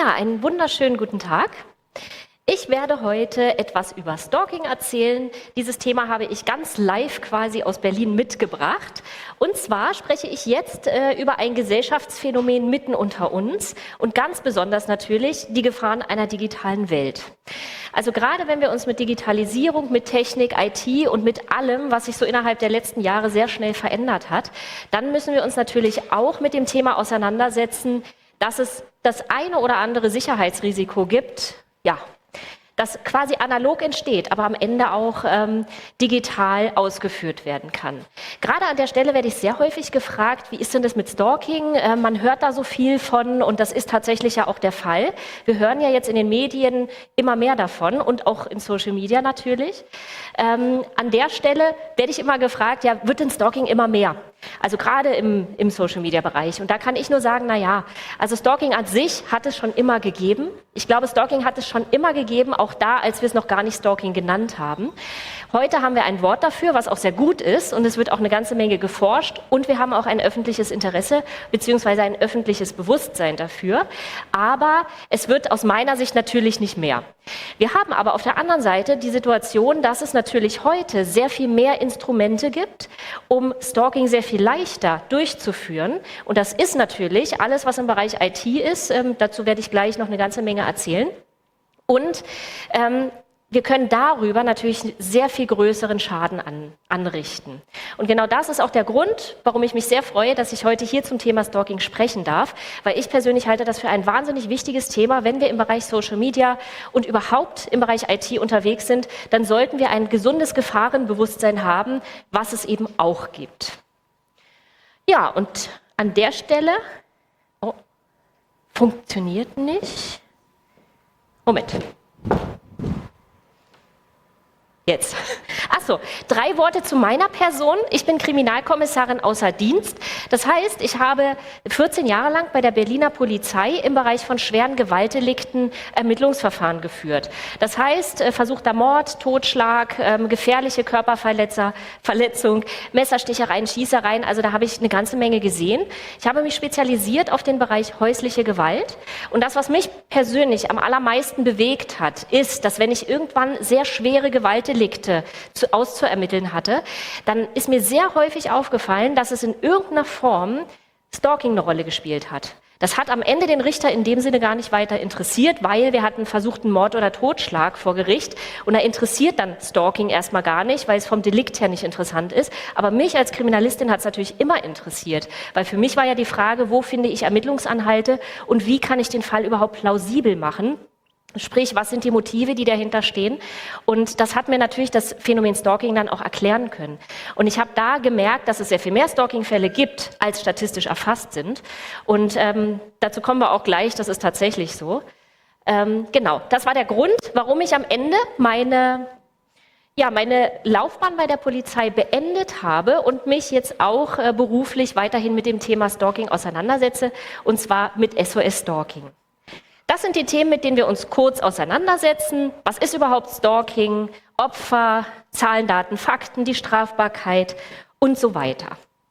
Ja, einen wunderschönen guten Tag. Ich werde heute etwas über Stalking erzählen. Dieses Thema habe ich ganz live quasi aus Berlin mitgebracht. Und zwar spreche ich jetzt über ein Gesellschaftsphänomen mitten unter uns und ganz besonders natürlich die Gefahren einer digitalen Welt. Also gerade wenn wir uns mit Digitalisierung, mit Technik, IT und mit allem, was sich so innerhalb der letzten Jahre sehr schnell verändert hat, dann müssen wir uns natürlich auch mit dem Thema auseinandersetzen, dass es das eine oder andere Sicherheitsrisiko gibt, ja, das quasi analog entsteht, aber am Ende auch digital ausgeführt werden kann. Gerade an der Stelle werde ich sehr häufig gefragt, wie ist denn das mit Stalking? Man hört da so viel von und das ist tatsächlich ja auch der Fall. Wir hören ja jetzt in den Medien immer mehr davon und auch in Social Media natürlich. An der Stelle werde ich immer gefragt, ja, wird denn Stalking immer mehr? Also gerade im Social-Media-Bereich. Und da kann ich nur sagen, na ja, also Stalking an sich hat es schon immer gegeben. Ich glaube, Stalking hat es schon immer gegeben, auch da, als wir es noch gar nicht Stalking genannt haben. Heute haben wir ein Wort dafür, was auch sehr gut ist. Und es wird auch eine ganze Menge geforscht. Und wir haben auch ein öffentliches Interesse beziehungsweise ein öffentliches Bewusstsein dafür. Aber es wird aus meiner Sicht natürlich nicht mehr. Wir haben aber auf der anderen Seite die Situation, dass es natürlich heute sehr viel mehr Instrumente gibt, um Stalking sehr viel leichter durchzuführen. Und das ist natürlich alles, was im Bereich IT ist. Dazu werde ich gleich noch eine ganze Menge erzählen. Und wir können darüber natürlich sehr viel größeren Schaden anrichten. Und genau das ist auch der Grund, warum ich mich sehr freue, dass ich heute hier zum Thema Stalking sprechen darf, weil ich persönlich halte das für ein wahnsinnig wichtiges Thema. Wenn wir im Bereich Social Media und überhaupt im Bereich IT unterwegs sind, dann sollten wir ein gesundes Gefahrenbewusstsein haben, was es eben auch gibt. Ja, und an der Stelle, oh, funktioniert nicht. Moment. Jetzt. Achso, 3 Worte zu meiner Person. Ich bin Kriminalkommissarin außer Dienst. Das heißt, ich habe 14 Jahre lang bei der Berliner Polizei im Bereich von schweren Gewaltdelikten Ermittlungsverfahren geführt. Das heißt, versuchter Mord, Totschlag, gefährliche Körperverletzung, Messerstichereien, Schießereien. Also da habe ich eine ganze Menge gesehen. Ich habe mich spezialisiert auf den Bereich häusliche Gewalt. Und das, was mich persönlich am allermeisten bewegt hat, ist, dass wenn ich irgendwann sehr schwere Gewaltdelikte auszuermitteln hatte, dann ist mir sehr häufig aufgefallen, dass es in irgendeiner Form Stalking eine Rolle gespielt hat. Das hat am Ende den Richter in dem Sinne gar nicht weiter interessiert, weil wir hatten versuchten Mord oder Totschlag vor Gericht und da interessiert dann Stalking erstmal gar nicht, weil es vom Delikt her nicht interessant ist. Aber mich als Kriminalistin hat es natürlich immer interessiert, weil für mich war ja die Frage, wo finde ich Ermittlungsanhalte und wie kann ich den Fall überhaupt plausibel machen? Sprich, was sind die Motive, die dahinter stehen? Und das hat mir natürlich das Phänomen Stalking dann auch erklären können. Und ich habe da gemerkt, dass es sehr viel mehr Stalking-Fälle gibt, als statistisch erfasst sind. Und dazu kommen wir auch gleich, das ist tatsächlich so. Genau, das war der Grund, warum ich am Ende meine Laufbahn bei der Polizei beendet habe und mich jetzt auch beruflich weiterhin mit dem Thema Stalking auseinandersetze, und zwar mit SOS-Stalking. Das sind die Themen, mit denen wir uns kurz auseinandersetzen. Was ist überhaupt Stalking? Opfer, Zahlen, Daten, Fakten, die Strafbarkeit und so weiter.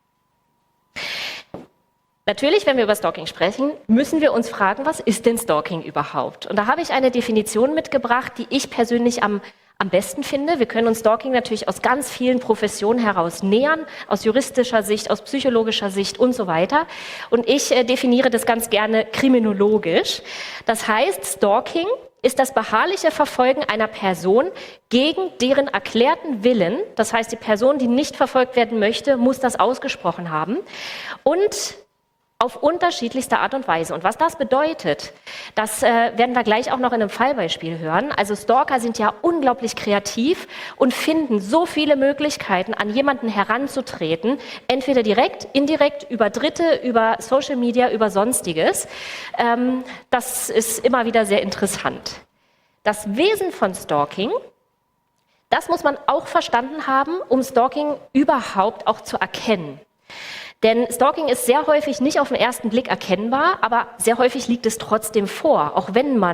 Natürlich, wenn wir über Stalking sprechen, müssen wir uns fragen, was ist denn Stalking überhaupt? Und da habe ich eine Definition mitgebracht, die ich persönlich am besten finde. Wir können uns Stalking natürlich aus ganz vielen Professionen heraus nähern, aus juristischer Sicht, aus psychologischer Sicht und so weiter. Und ich definiere das ganz gerne kriminologisch. Das heißt, Stalking ist das beharrliche Verfolgen einer Person gegen deren erklärten Willen. Das heißt, die Person, die nicht verfolgt werden möchte, muss das ausgesprochen haben. Und auf unterschiedlichste Art und Weise. Und was das bedeutet, das werden wir gleich auch noch in einem Fallbeispiel hören. Also Stalker sind ja unglaublich kreativ und finden so viele Möglichkeiten, an jemanden heranzutreten, entweder direkt, indirekt, über Dritte, über Social Media, über Sonstiges. Das ist immer wieder sehr interessant. Das Wesen von Stalking, das muss man auch verstanden haben, um Stalking überhaupt auch zu erkennen. Denn Stalking ist sehr häufig nicht auf den ersten Blick erkennbar, aber sehr häufig liegt es trotzdem vor, auch wenn man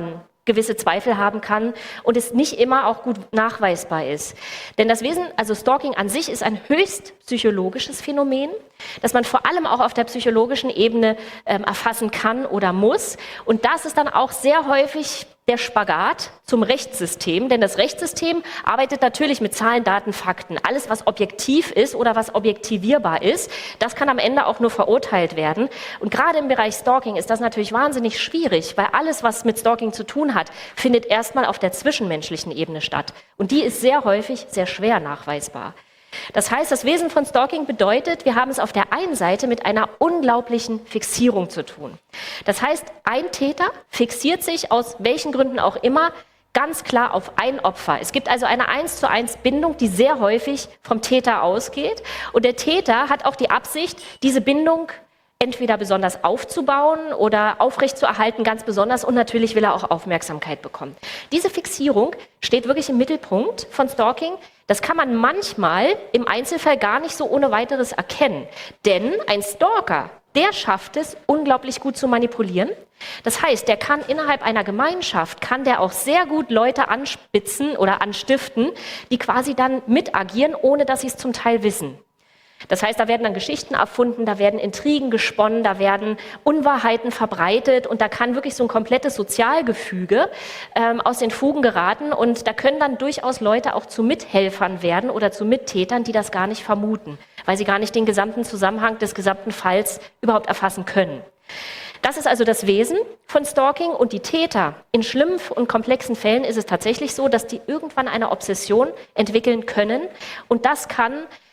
gewisse Zweifel haben kann und es nicht immer auch gut nachweisbar ist. Denn das Wesen, also Stalking an sich ist ein höchst psychologisches Phänomen, das man vor allem auch auf der psychologischen Ebene erfassen kann oder muss. Und das ist dann auch sehr häufig der Spagat zum Rechtssystem, denn das Rechtssystem arbeitet natürlich mit Zahlen, Daten, Fakten. Alles, was objektiv ist oder was objektivierbar ist, das kann am Ende auch nur verurteilt werden. Und gerade im Bereich Stalking ist das natürlich wahnsinnig schwierig, weil alles, was mit Stalking zu tun hat, findet erstmal auf der zwischenmenschlichen Ebene statt. Und die ist sehr häufig sehr schwer nachweisbar. Das heißt, das Wesen von Stalking bedeutet, wir haben es auf der einen Seite mit einer unglaublichen Fixierung zu tun. Das heißt, ein Täter fixiert sich aus welchen Gründen auch immer ganz klar auf ein Opfer. Es gibt also eine 1:1 Bindung, die sehr häufig vom Täter ausgeht. Und der Täter hat auch die Absicht, diese Bindung entweder besonders aufzubauen oder aufrechtzuerhalten, ganz besonders, und natürlich will er auch Aufmerksamkeit bekommen. Diese Fixierung steht wirklich im Mittelpunkt von Stalking. Das kann man manchmal im Einzelfall gar nicht so ohne weiteres erkennen, denn ein Stalker, der schafft es, unglaublich gut zu manipulieren. Das heißt, der kann innerhalb einer Gemeinschaft, kann der auch sehr gut Leute anspitzen oder anstiften, die quasi dann mitagieren, ohne dass sie es zum Teil wissen. Das heißt, da werden dann Geschichten erfunden, da werden Intrigen gesponnen, da werden Unwahrheiten verbreitet und da kann wirklich so ein komplettes Sozialgefüge aus den Fugen geraten und da können dann durchaus Leute auch zu Mithelfern werden oder zu Mittätern, die das gar nicht vermuten, weil sie gar nicht den gesamten Zusammenhang des gesamten Falls überhaupt erfassen können. Das ist also das Wesen von Stalking und die Täter. In schlimmen und komplexen Fällen ist es tatsächlich so, dass die irgendwann eine Obsession entwickeln können und das kann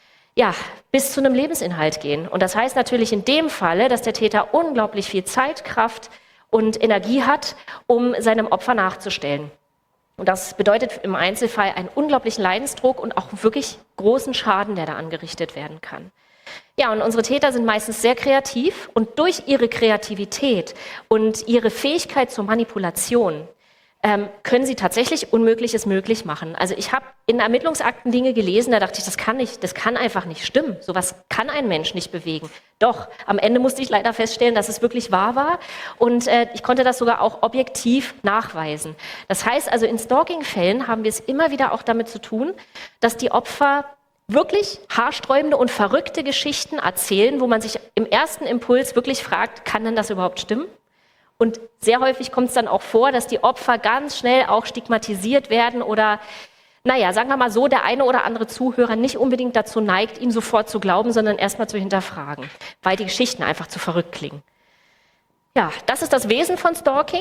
bis zu einem Lebensinhalt gehen. Und das heißt natürlich in dem Falle, dass der Täter unglaublich viel Zeit, Kraft und Energie hat, um seinem Opfer nachzustellen. Und das bedeutet im Einzelfall einen unglaublichen Leidensdruck und auch wirklich großen Schaden, der da angerichtet werden kann. Ja, und unsere Täter sind meistens sehr kreativ und durch ihre Kreativität und ihre Fähigkeit zur Manipulation können sie tatsächlich Unmögliches möglich machen. Also ich habe in Ermittlungsakten Dinge gelesen, da dachte ich, das kann einfach nicht stimmen. Sowas kann ein Mensch nicht bewegen. Doch, am Ende musste ich leider feststellen, dass es wirklich wahr war und ich konnte das sogar auch objektiv nachweisen. Das heißt also, in Stalking-Fällen haben wir es immer wieder auch damit zu tun, dass die Opfer wirklich haarsträubende und verrückte Geschichten erzählen, wo man sich im ersten Impuls wirklich fragt, kann denn das überhaupt stimmen? Und sehr häufig kommt es dann auch vor, dass die Opfer ganz schnell auch stigmatisiert werden oder, sagen wir mal so, der eine oder andere Zuhörer nicht unbedingt dazu neigt, ihm sofort zu glauben, sondern erstmal zu hinterfragen, weil die Geschichten einfach zu verrückt klingen. Ja, das ist das Wesen von Stalking.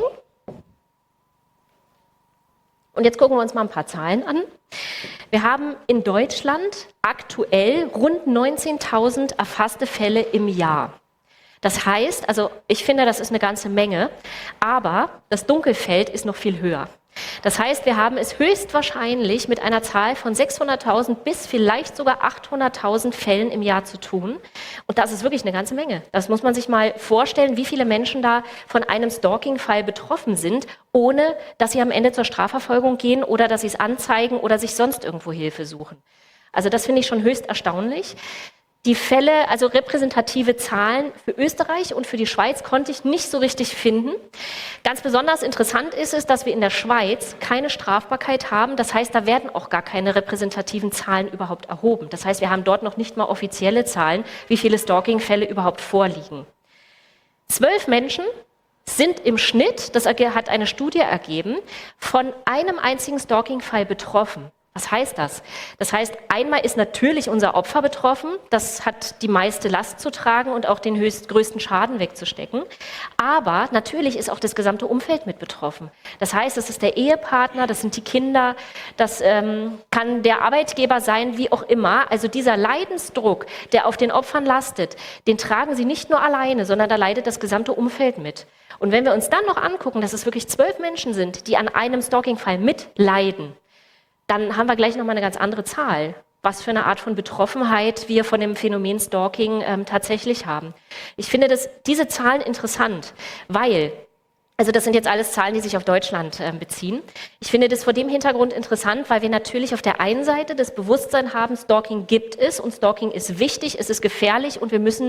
Und jetzt gucken wir uns mal ein paar Zahlen an. Wir haben in Deutschland aktuell rund 19.000 erfasste Fälle im Jahr. Das heißt, also ich finde, das ist eine ganze Menge, aber das Dunkelfeld ist noch viel höher. Das heißt, wir haben es höchstwahrscheinlich mit einer Zahl von 600.000 bis vielleicht sogar 800.000 Fällen im Jahr zu tun. Und das ist wirklich eine ganze Menge. Das muss man sich mal vorstellen, wie viele Menschen da von einem Stalking-Fall betroffen sind, ohne dass sie am Ende zur Strafverfolgung gehen oder dass sie es anzeigen oder sich sonst irgendwo Hilfe suchen. Also das finde ich schon höchst erstaunlich. Die Fälle, also repräsentative Zahlen für Österreich und für die Schweiz konnte ich nicht so richtig finden. Ganz besonders interessant ist es, dass wir in der Schweiz keine Strafbarkeit haben. Das heißt, da werden auch gar keine repräsentativen Zahlen überhaupt erhoben. Das heißt, wir haben dort noch nicht mal offizielle Zahlen, wie viele Stalking-Fälle überhaupt vorliegen. 12 Menschen sind im Schnitt, das hat eine Studie ergeben, von einem einzigen Stalking-Fall betroffen. Was heißt das? Das heißt, einmal ist natürlich unser Opfer betroffen, das hat die meiste Last zu tragen und auch den größten Schaden wegzustecken. Aber natürlich ist auch das gesamte Umfeld mit betroffen. Das heißt, es ist der Ehepartner, das sind die Kinder, das kann der Arbeitgeber sein, wie auch immer. Also dieser Leidensdruck, der auf den Opfern lastet, den tragen sie nicht nur alleine, sondern da leidet das gesamte Umfeld mit. Und wenn wir uns dann noch angucken, dass es wirklich 12 Menschen sind, die an einem Stalking-Fall mitleiden, dann haben wir gleich nochmal eine ganz andere Zahl, was für eine Art von Betroffenheit wir von dem Phänomen Stalking tatsächlich haben. Ich finde diese Zahlen interessant, weil, also das sind jetzt alles Zahlen, die sich auf Deutschland beziehen. Ich finde das vor dem Hintergrund interessant, weil wir natürlich auf der einen Seite das Bewusstsein haben, Stalking gibt es und Stalking ist wichtig, es ist gefährlich und wir müssen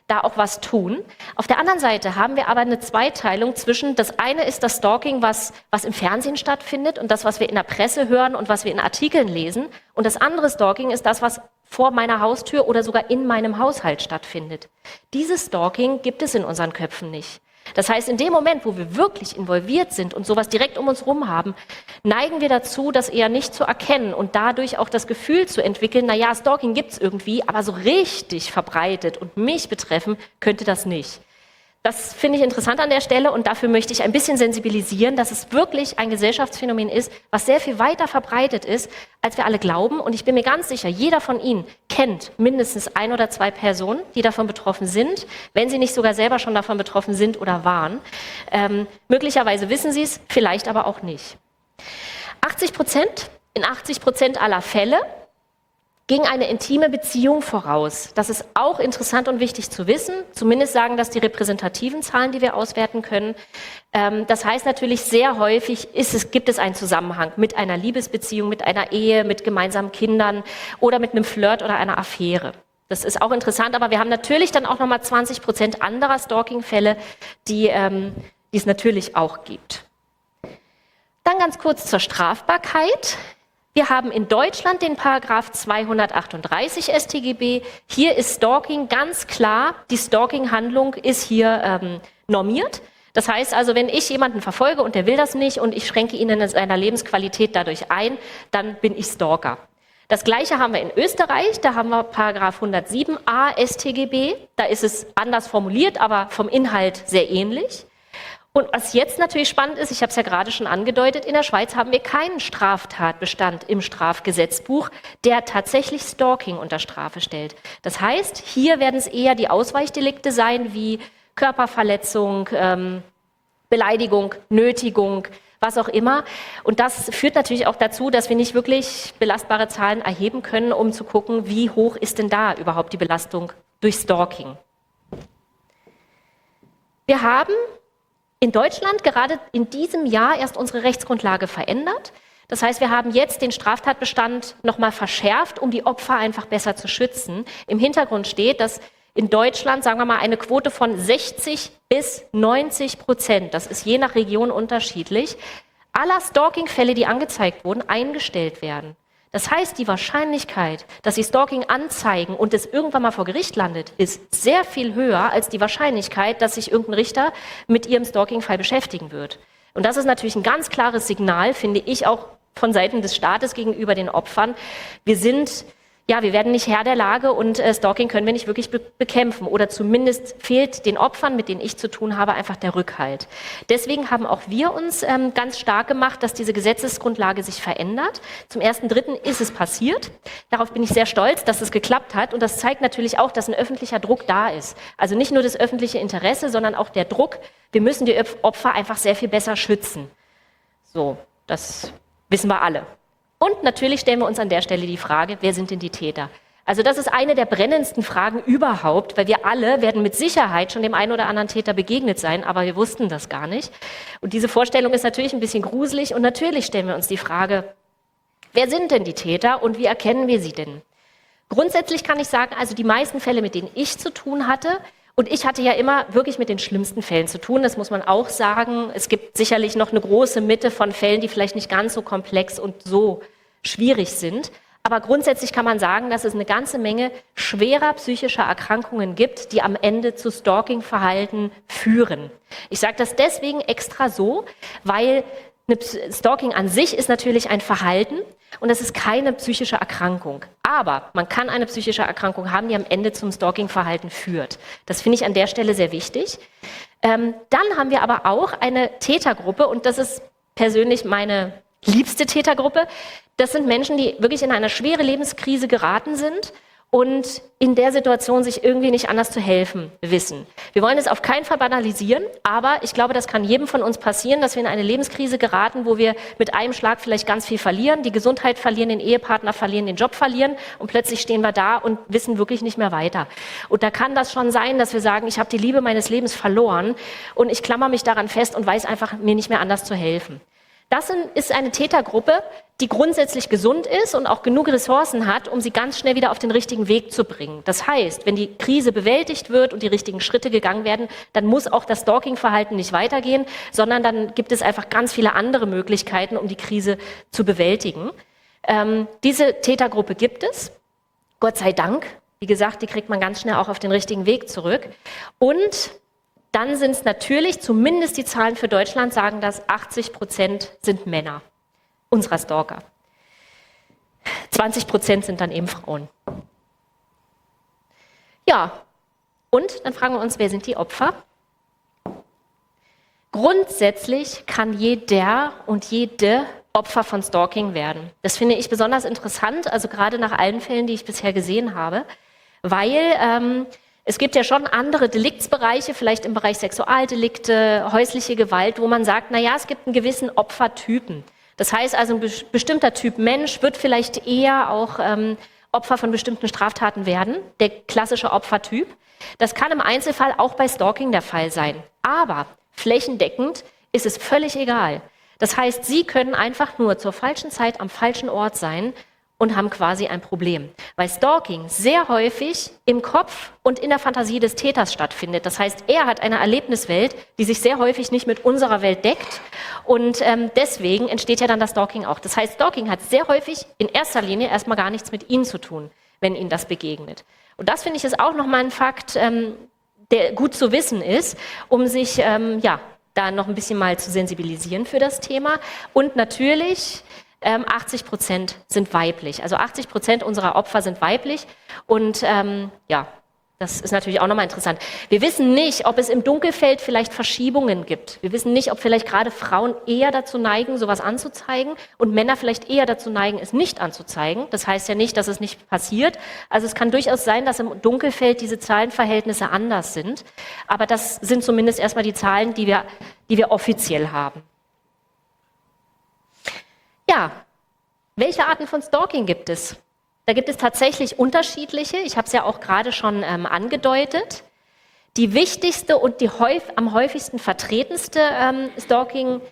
da auch was tun. Auf der anderen Seite haben wir aber eine Zweiteilung zwischen, das eine ist das Stalking, was im Fernsehen stattfindet und das, was wir in der Presse hören und was wir in Artikeln lesen. Und das andere Stalking ist das, was vor meiner Haustür oder sogar in meinem Haushalt stattfindet. Dieses Stalking gibt es in unseren Köpfen nicht. Das heißt, in dem Moment, wo wir wirklich involviert sind und sowas direkt um uns herum haben, neigen wir dazu, das eher nicht zu erkennen und dadurch auch das Gefühl zu entwickeln, naja, Stalking gibt's irgendwie, aber so richtig verbreitet und mich betreffen könnte das nicht. Das finde ich interessant an der Stelle und dafür möchte ich ein bisschen sensibilisieren, dass es wirklich ein Gesellschaftsphänomen ist, was sehr viel weiter verbreitet ist, als wir alle glauben. Und ich bin mir ganz sicher, jeder von Ihnen kennt mindestens 1 oder 2 Personen, die davon betroffen sind, wenn sie nicht sogar selber schon davon betroffen sind oder waren. Möglicherweise wissen Sie es, vielleicht aber auch nicht. 80%, in 80% aller Fälle ging eine intime Beziehung voraus. Das ist auch interessant und wichtig zu wissen. Zumindest sagen das die repräsentativen Zahlen, die wir auswerten können. Das heißt natürlich, sehr häufig gibt es einen Zusammenhang mit einer Liebesbeziehung, mit einer Ehe, mit gemeinsamen Kindern oder mit einem Flirt oder einer Affäre. Das ist auch interessant, aber wir haben natürlich dann auch nochmal 20% anderer Stalking-Fälle, die es natürlich auch gibt. Dann ganz kurz zur Strafbarkeit. Wir haben in Deutschland den Paragraph 238 StGB. Hier ist Stalking ganz klar, die Stalking-Handlung ist hier normiert. Das heißt also, wenn ich jemanden verfolge und der will das nicht und ich schränke ihn in seiner Lebensqualität dadurch ein, dann bin ich Stalker. Das Gleiche haben wir in Österreich, da haben wir Paragraph 107a StGB. Da ist es anders formuliert, aber vom Inhalt sehr ähnlich. Und was jetzt natürlich spannend ist, ich habe es ja gerade schon angedeutet, in der Schweiz haben wir keinen Straftatbestand im Strafgesetzbuch, der tatsächlich Stalking unter Strafe stellt. Das heißt, hier werden es eher die Ausweichdelikte sein, wie Körperverletzung, Beleidigung, Nötigung, was auch immer. Und das führt natürlich auch dazu, dass wir nicht wirklich belastbare Zahlen erheben können, um zu gucken, wie hoch ist denn da überhaupt die Belastung durch Stalking. Wir haben in Deutschland gerade in diesem Jahr erst unsere Rechtsgrundlage verändert. Das heißt, wir haben jetzt den Straftatbestand nochmal verschärft, um die Opfer einfach besser zu schützen. Im Hintergrund steht, dass in Deutschland, sagen wir mal, eine Quote von 60 bis 90%, das ist je nach Region unterschiedlich, aller Stalking-Fälle, die angezeigt wurden, eingestellt werden. Das heißt, die Wahrscheinlichkeit, dass Sie Stalking anzeigen und es irgendwann mal vor Gericht landet, ist sehr viel höher als die Wahrscheinlichkeit, dass sich irgendein Richter mit Ihrem Stalking-Fall beschäftigen wird. Und das ist natürlich ein ganz klares Signal, finde ich, auch von Seiten des Staates gegenüber den Opfern. Wir werden nicht Herr der Lage und Stalking können wir nicht wirklich bekämpfen. Oder zumindest fehlt den Opfern, mit denen ich zu tun habe, einfach der Rückhalt. Deswegen haben auch wir uns ganz stark gemacht, dass diese Gesetzesgrundlage sich verändert. Zum 1.3. ist es passiert. Darauf bin ich sehr stolz, dass es geklappt hat. Und das zeigt natürlich auch, dass ein öffentlicher Druck da ist. Also nicht nur das öffentliche Interesse, sondern auch der Druck. Wir müssen die Opfer einfach sehr viel besser schützen. So, das wissen wir alle. Und natürlich stellen wir uns an der Stelle die Frage, wer sind denn die Täter? Also das ist eine der brennendsten Fragen überhaupt, weil wir alle werden mit Sicherheit schon dem einen oder anderen Täter begegnet sein, aber wir wussten das gar nicht. Und diese Vorstellung ist natürlich ein bisschen gruselig und natürlich stellen wir uns die Frage, wer sind denn die Täter und wie erkennen wir sie denn? Grundsätzlich kann ich sagen, also die meisten Fälle, mit denen ich zu tun hatte, und ich hatte ja immer wirklich mit den schlimmsten Fällen zu tun, das muss man auch sagen. Es gibt sicherlich noch eine große Mitte von Fällen, die vielleicht nicht ganz so komplex und so schwierig sind. Aber grundsätzlich kann man sagen, dass es eine ganze Menge schwerer psychischer Erkrankungen gibt, die am Ende zu Stalking-Verhalten führen. Ich sage das deswegen extra so, weil Stalking an sich ist natürlich ein Verhalten und es ist keine psychische Erkrankung. Aber man kann eine psychische Erkrankung haben, die am Ende zum Stalking-Verhalten führt. Das finde ich an der Stelle sehr wichtig. Dann haben wir aber auch eine Tätergruppe und das ist persönlich meine liebste Tätergruppe. Das sind Menschen, die wirklich in eine schwere Lebenskrise geraten sind und in der Situation sich irgendwie nicht anders zu helfen wissen. Wir wollen es auf keinen Fall banalisieren, aber ich glaube, das kann jedem von uns passieren, dass wir in eine Lebenskrise geraten, wo wir mit einem Schlag vielleicht ganz viel verlieren, die Gesundheit verlieren, den Ehepartner verlieren, den Job verlieren und plötzlich stehen wir da und wissen wirklich nicht mehr weiter. Und da kann das schon sein, dass wir sagen, ich habe die Liebe meines Lebens verloren und ich klammer mich daran fest und weiß einfach, mir nicht mehr anders zu helfen. Das ist eine Tätergruppe, die grundsätzlich gesund ist und auch genug Ressourcen hat, um sie ganz schnell wieder auf den richtigen Weg zu bringen. Das heißt, wenn die Krise bewältigt wird und die richtigen Schritte gegangen werden, dann muss auch das Stalking-Verhalten nicht weitergehen, sondern dann gibt es einfach ganz viele andere Möglichkeiten, um die Krise zu bewältigen. Diese Tätergruppe gibt es, Gott sei Dank. Wie gesagt, die kriegt man ganz schnell auch auf den richtigen Weg zurück. Und dann sind es natürlich, zumindest die Zahlen für Deutschland sagen das, 80% sind Männer unserer Stalker. 20% sind dann eben Frauen. Ja, und dann fragen wir uns, wer sind die Opfer? Grundsätzlich kann jeder und jede Opfer von Stalking werden. Das finde ich besonders interessant, also gerade nach allen Fällen, die ich bisher gesehen habe, weil es gibt ja schon andere Deliktsbereiche, vielleicht im Bereich Sexualdelikte, häusliche Gewalt, wo man sagt, naja, es gibt einen gewissen Opfertypen. Das heißt also, ein bestimmter Typ Mensch wird vielleicht eher auch Opfer von bestimmten Straftaten werden, der klassische Opfertyp. Das kann im Einzelfall auch bei Stalking der Fall sein. Aber flächendeckend ist es völlig egal. Das heißt, Sie können einfach nur zur falschen Zeit am falschen Ort sein und haben quasi ein Problem. Weil Stalking sehr häufig im Kopf und in der Fantasie des Täters stattfindet. Das heißt, er hat eine Erlebniswelt, die sich sehr häufig nicht mit unserer Welt deckt. Und deswegen entsteht ja dann das Stalking auch. Das heißt, Stalking hat sehr häufig in erster Linie erstmal gar nichts mit Ihnen zu tun, wenn Ihnen das begegnet. Und das finde ich ist auch nochmal ein Fakt, der gut zu wissen ist, um sich da noch ein bisschen mal zu sensibilisieren für das Thema. Und natürlich 80% sind weiblich. Also 80% unserer Opfer sind weiblich. Und das ist natürlich auch nochmal interessant. Wir wissen nicht, ob es im Dunkelfeld vielleicht Verschiebungen gibt. Wir wissen nicht, ob vielleicht gerade Frauen eher dazu neigen, sowas anzuzeigen und Männer vielleicht eher dazu neigen, es nicht anzuzeigen. Das heißt ja nicht, dass es nicht passiert. Also es kann durchaus sein, dass im Dunkelfeld diese Zahlenverhältnisse anders sind. Aber das sind zumindest erstmal die Zahlen, die wir offiziell haben. Ja, welche Arten von Stalking gibt es? Da gibt es tatsächlich unterschiedliche. Ich habe es ja auch gerade schon angedeutet. Die wichtigste und die am häufigsten vertretenste Stalking-Art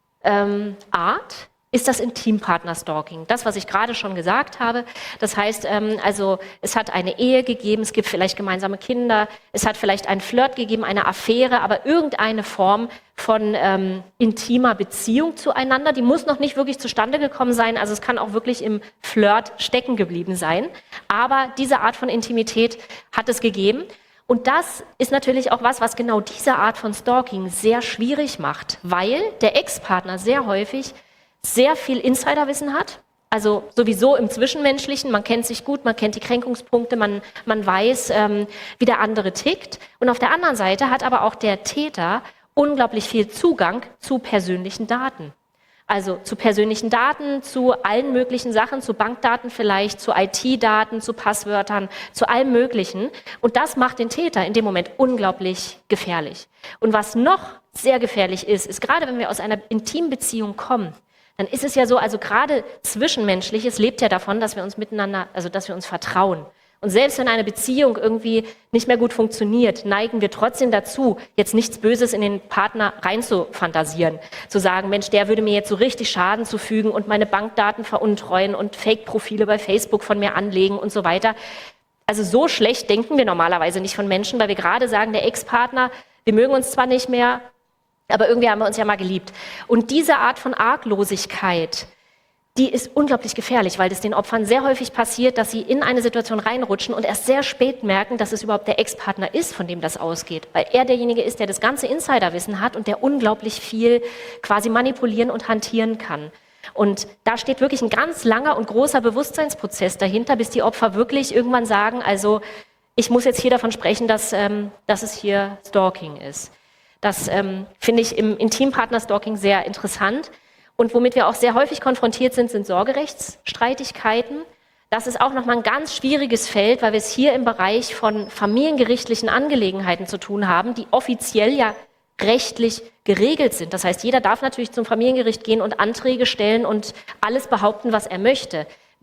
ist das Intimpartner-Stalking. Das, was ich gerade schon gesagt habe. Das heißt, also es hat eine Ehe gegeben, es gibt vielleicht gemeinsame Kinder, es hat vielleicht einen Flirt gegeben, eine Affäre, aber irgendeine Form von intimer Beziehung zueinander. Die muss noch nicht wirklich zustande gekommen sein. Also es kann auch wirklich im Flirt stecken geblieben sein. Aber diese Art von Intimität hat es gegeben. Und das ist natürlich auch was genau diese Art von Stalking sehr schwierig macht, weil der Ex-Partner sehr häufig sehr viel Insiderwissen hat, also sowieso im Zwischenmenschlichen, man kennt sich gut, man kennt die Kränkungspunkte, man weiß, wie der andere tickt. Und auf der anderen Seite hat aber auch der Täter unglaublich viel Zugang zu persönlichen Daten. Also zu persönlichen Daten, zu allen möglichen Sachen, zu Bankdaten vielleicht, zu IT-Daten, zu Passwörtern, zu allem Möglichen. Und das macht den Täter in dem Moment unglaublich gefährlich. Und was noch sehr gefährlich ist gerade wenn wir aus einer intimen Beziehung kommen, dann ist es ja so, also gerade Zwischenmenschliches lebt ja davon, dass wir uns miteinander, also dass wir uns vertrauen. Und selbst wenn eine Beziehung irgendwie nicht mehr gut funktioniert, neigen wir trotzdem dazu, jetzt nichts Böses in den Partner reinzufantasieren. Zu sagen, Mensch, der würde mir jetzt so richtig Schaden zufügen und meine Bankdaten veruntreuen und Fake-Profile bei Facebook von mir anlegen und so weiter. Also so schlecht denken wir normalerweise nicht von Menschen, weil wir gerade sagen, der Ex-Partner, wir mögen uns zwar nicht mehr, aber irgendwie haben wir uns ja mal geliebt. Und diese Art von Arglosigkeit, die ist unglaublich gefährlich, weil es den Opfern sehr häufig passiert, dass sie in eine Situation reinrutschen und erst sehr spät merken, dass es überhaupt der Ex-Partner ist, von dem das ausgeht. Weil er derjenige ist, der das ganze Insiderwissen hat und der unglaublich viel quasi manipulieren und hantieren kann. Und da steht wirklich ein ganz langer und großer Bewusstseinsprozess dahinter, bis die Opfer wirklich irgendwann sagen, also ich muss jetzt hier davon sprechen, dass es hier Stalking ist. Das finde ich im Intimpartner-Stalking sehr interessant. Und womit wir auch sehr häufig konfrontiert sind, sind Sorgerechtsstreitigkeiten. Das ist auch nochmal ein ganz schwieriges Feld, weil wir es hier im Bereich von familiengerichtlichen Angelegenheiten zu tun haben, die offiziell ja rechtlich geregelt sind. Das heißt, jeder darf natürlich zum Familiengericht gehen und Anträge stellen und alles behaupten, was er möchte.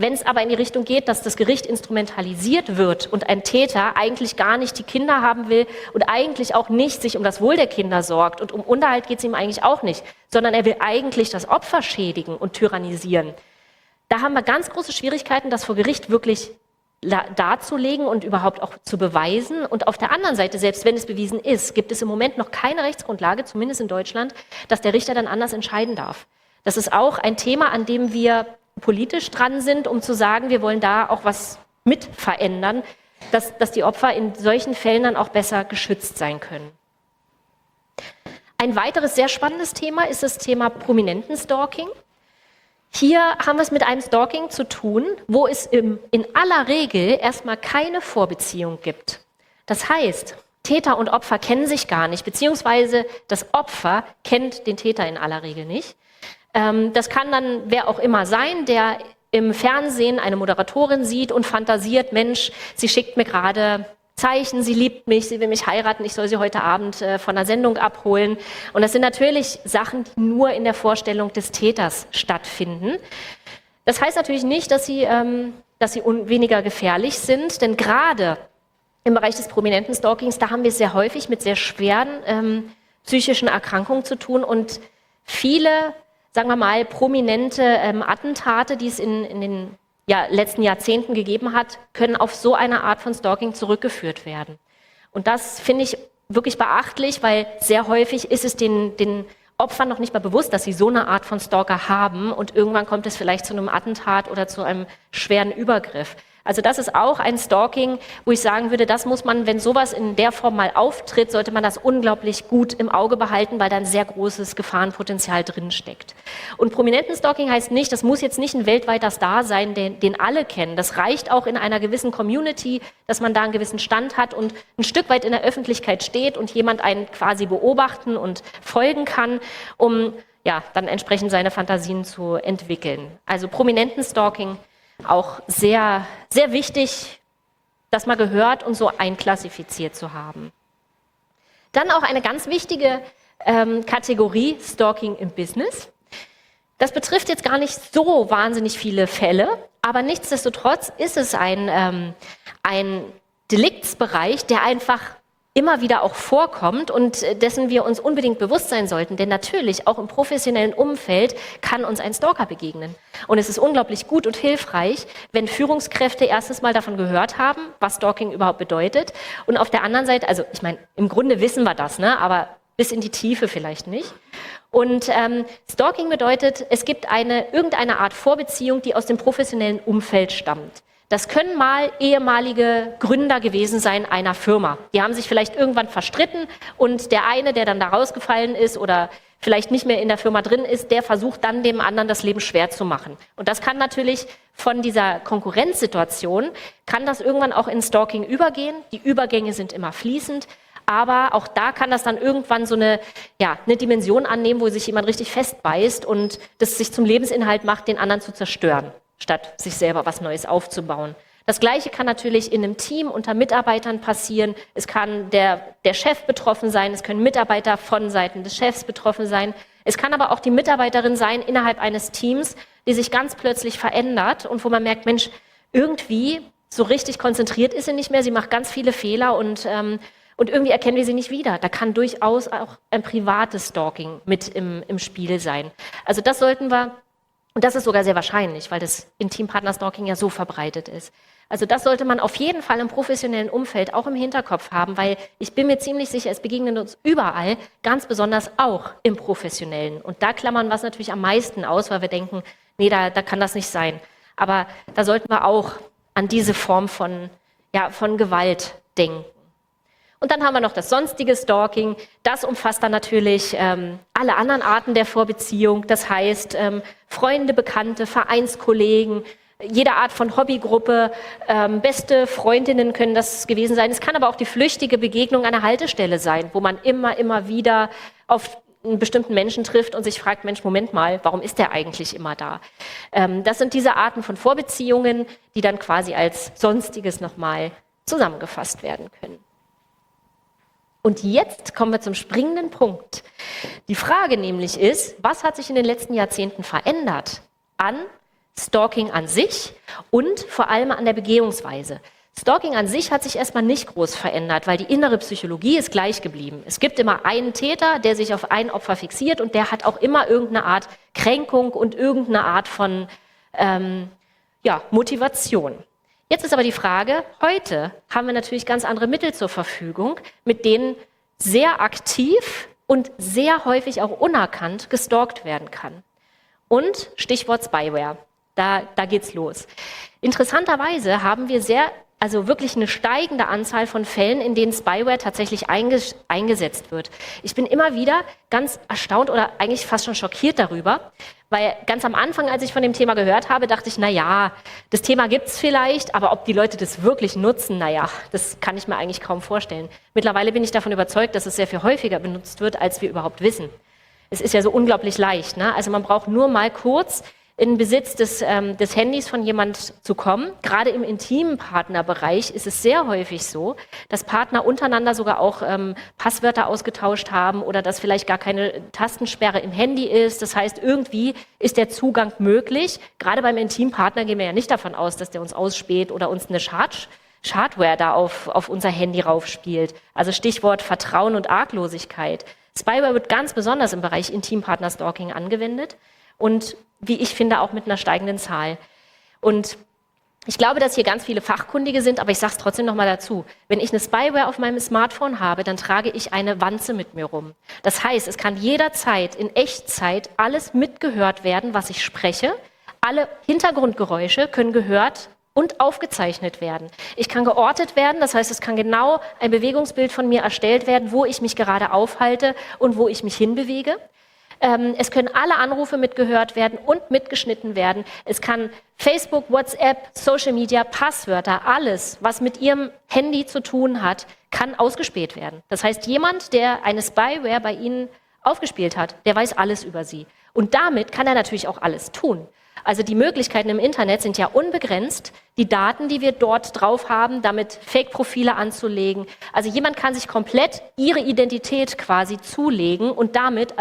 Wenn es aber in die Richtung geht, dass das Gericht instrumentalisiert wird und ein Täter eigentlich gar nicht die Kinder haben will und eigentlich auch nicht sich um das Wohl der Kinder sorgt und um Unterhalt geht es ihm eigentlich auch nicht, sondern er will eigentlich das Opfer schädigen und tyrannisieren, da haben wir ganz große Schwierigkeiten, das vor Gericht wirklich darzulegen und überhaupt auch zu beweisen. Und auf der anderen Seite, selbst wenn es bewiesen ist, gibt es im Moment noch keine Rechtsgrundlage, zumindest in Deutschland, dass der Richter dann anders entscheiden darf. Das ist auch ein Thema, an dem wir politisch dran sind, um zu sagen, wir wollen da auch was mit verändern, dass die Opfer in solchen Fällen dann auch besser geschützt sein können. Ein weiteres sehr spannendes Thema ist das Thema Prominentenstalking. Hier haben wir es mit einem Stalking zu tun, wo es in aller Regel erstmal keine Vorbeziehung gibt. Das heißt, Täter und Opfer kennen sich gar nicht, beziehungsweise das Opfer kennt den Täter in aller Regel nicht. Das kann dann wer auch immer sein, der im Fernsehen eine Moderatorin sieht und fantasiert, Mensch, sie schickt mir gerade Zeichen, sie liebt mich, sie will mich heiraten, ich soll sie heute Abend von der Sendung abholen. Und das sind natürlich Sachen, die nur in der Vorstellung des Täters stattfinden. Das heißt natürlich nicht, dass sie weniger gefährlich sind, denn gerade im Bereich des prominenten Stalkings, da haben wir es sehr häufig mit sehr schweren psychischen Erkrankungen zu tun und viele, sagen wir mal, prominente Attentate, die es in den letzten Jahrzehnten gegeben hat, können auf so eine Art von Stalking zurückgeführt werden. Und das finde ich wirklich beachtlich, weil sehr häufig ist es den Opfern noch nicht mal bewusst, dass sie so eine Art von Stalker haben und irgendwann kommt es vielleicht zu einem Attentat oder zu einem schweren Übergriff. Also das ist auch ein Stalking, wo ich sagen würde, das muss man, wenn sowas in der Form mal auftritt, sollte man das unglaublich gut im Auge behalten, weil da ein sehr großes Gefahrenpotenzial drinsteckt. Und Prominentenstalking heißt nicht, das muss jetzt nicht ein weltweiter Star sein, den alle kennen. Das reicht auch in einer gewissen Community, dass man da einen gewissen Stand hat und ein Stück weit in der Öffentlichkeit steht und jemand einen quasi beobachten und folgen kann, um dann entsprechend seine Fantasien zu entwickeln. Also Prominentenstalking auch sehr, sehr wichtig, das mal gehört und so einklassifiziert zu haben. Dann auch eine ganz wichtige Kategorie Stalking im Business. Das betrifft jetzt gar nicht so wahnsinnig viele Fälle, aber nichtsdestotrotz ist es ein Deliktsbereich, der einfach immer wieder auch vorkommt und dessen wir uns unbedingt bewusst sein sollten. Denn natürlich, auch im professionellen Umfeld kann uns ein Stalker begegnen. Und es ist unglaublich gut und hilfreich, wenn Führungskräfte erstes Mal davon gehört haben, was Stalking überhaupt bedeutet. Und auf der anderen Seite, also ich meine, im Grunde wissen wir das, ne? Aber bis in die Tiefe vielleicht nicht. Und Stalking bedeutet, es gibt irgendeine Art Vorbeziehung, die aus dem professionellen Umfeld stammt. Das können mal ehemalige Gründer gewesen sein einer Firma. Die haben sich vielleicht irgendwann verstritten und der eine, der dann da rausgefallen ist oder vielleicht nicht mehr in der Firma drin ist, der versucht dann dem anderen das Leben schwer zu machen. Und das kann natürlich von dieser Konkurrenzsituation, kann das irgendwann auch in Stalking übergehen. Die Übergänge sind immer fließend. Aber auch da kann das dann irgendwann so eine Dimension annehmen, wo sich jemand richtig festbeißt und das sich zum Lebensinhalt macht, den anderen zu zerstören, statt sich selber was Neues aufzubauen. Das Gleiche kann natürlich in einem Team unter Mitarbeitern passieren. Es kann der Chef betroffen sein, es können Mitarbeiter von Seiten des Chefs betroffen sein. Es kann aber auch die Mitarbeiterin sein innerhalb eines Teams, die sich ganz plötzlich verändert und wo man merkt, Mensch, irgendwie so richtig konzentriert ist sie nicht mehr, sie macht ganz viele Fehler und irgendwie erkennen wir sie nicht wieder. Da kann durchaus auch ein privates Stalking mit im Spiel sein. Also das sollten wir. Und das ist sogar sehr wahrscheinlich, weil das Intimpartner-Stalking ja so verbreitet ist. Also das sollte man auf jeden Fall im professionellen Umfeld auch im Hinterkopf haben, weil ich bin mir ziemlich sicher, es begegnet uns überall, ganz besonders auch im Professionellen. Und da klammern wir es natürlich am meisten aus, weil wir denken, nee, da kann das nicht sein. Aber da sollten wir auch an diese Form von Gewalt denken. Und dann haben wir noch das sonstige Stalking. Das umfasst dann natürlich alle anderen Arten der Vorbeziehung. Das heißt, Freunde, Bekannte, Vereinskollegen, jede Art von Hobbygruppe, beste Freundinnen können das gewesen sein. Es kann aber auch die flüchtige Begegnung an der Haltestelle sein, wo man immer wieder auf einen bestimmten Menschen trifft und sich fragt, Mensch, Moment mal, warum ist der eigentlich immer da? Das sind diese Arten von Vorbeziehungen, die dann quasi als Sonstiges nochmal zusammengefasst werden können. Und jetzt kommen wir zum springenden Punkt. Die Frage nämlich ist, was hat sich in den letzten Jahrzehnten verändert an Stalking an sich und vor allem an der Begehungsweise. Stalking an sich hat sich erstmal nicht groß verändert, weil die innere Psychologie ist gleich geblieben. Es gibt immer einen Täter, der sich auf ein Opfer fixiert und der hat auch immer irgendeine Art Kränkung und irgendeine Art von Motivation. Jetzt ist aber die Frage, heute haben wir natürlich ganz andere Mittel zur Verfügung, mit denen sehr aktiv und sehr häufig auch unerkannt gestalkt werden kann. Und Stichwort Spyware, da geht's los. Interessanterweise haben wir wirklich eine steigende Anzahl von Fällen, in denen Spyware tatsächlich eingesetzt wird. Ich bin immer wieder ganz erstaunt oder eigentlich fast schon schockiert darüber, weil ganz am Anfang, als ich von dem Thema gehört habe, dachte ich, das Thema gibt's vielleicht, aber ob die Leute das wirklich nutzen, das kann ich mir eigentlich kaum vorstellen. Mittlerweile bin ich davon überzeugt, dass es sehr viel häufiger benutzt wird, als wir überhaupt wissen. Es ist ja so unglaublich leicht, ne? Also man braucht nur mal kurz in Besitz des Handys von jemand zu kommen. Gerade im intimen Partnerbereich ist es sehr häufig so, dass Partner untereinander sogar auch Passwörter ausgetauscht haben oder dass vielleicht gar keine Tastensperre im Handy ist. Das heißt, irgendwie ist der Zugang möglich. Gerade beim Intimpartner gehen wir ja nicht davon aus, dass der uns ausspäht oder uns eine Schadware da auf unser Handy raufspielt. Also Stichwort Vertrauen und Arglosigkeit. Spyware wird ganz besonders im Bereich Intimpartner-Stalking angewendet. Und wie ich finde, auch mit einer steigenden Zahl. Und ich glaube, dass hier ganz viele Fachkundige sind, aber ich sage es trotzdem nochmal dazu. Wenn ich eine Spyware auf meinem Smartphone habe, dann trage ich eine Wanze mit mir rum. Das heißt, es kann jederzeit in Echtzeit alles mitgehört werden, was ich spreche. Alle Hintergrundgeräusche können gehört und aufgezeichnet werden. Ich kann geortet werden, das heißt, es kann genau ein Bewegungsbild von mir erstellt werden, wo ich mich gerade aufhalte und wo ich mich hinbewege. Es können alle Anrufe mitgehört werden und mitgeschnitten werden. Es kann Facebook, WhatsApp, Social Media, Passwörter, alles, was mit Ihrem Handy zu tun hat, kann ausgespäht werden. Das heißt, jemand, der eine Spyware bei Ihnen aufgespielt hat, der weiß alles über Sie. Und damit kann er natürlich auch alles tun. Also die Möglichkeiten im Internet sind ja unbegrenzt. Die Daten, die wir dort drauf haben, damit Fake-Profile anzulegen. Also jemand kann sich komplett Ihre Identität quasi zulegen und damit